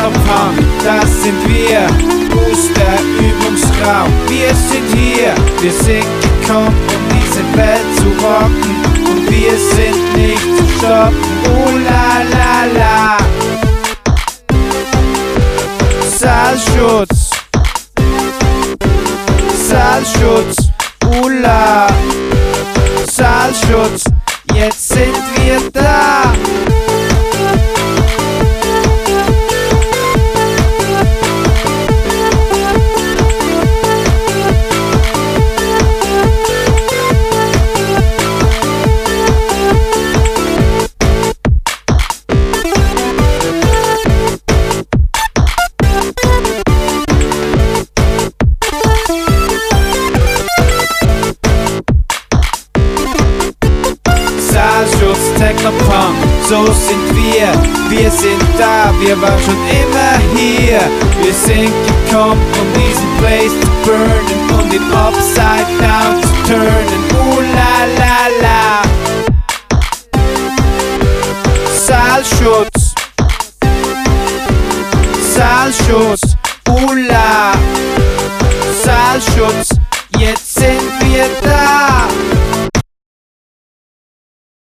Techno-Punk, das sind wir aus der Übungsraum. Wir sind hier, wir sind gekommen, um diese Welt zu rocken, und wir sind nicht zu stoppen. La la la. Saalschutz, Saalschutz, Ula, Saalschutz, jetzt sind wir da. Saalschutz, Techno-Punk, so sind wir sind da, wir waren schon immer hier. Wir sind gekommen, um diesen Place zu burnen und ihn upside down zu turnen. La la la. Saalschutz, Saalschutz.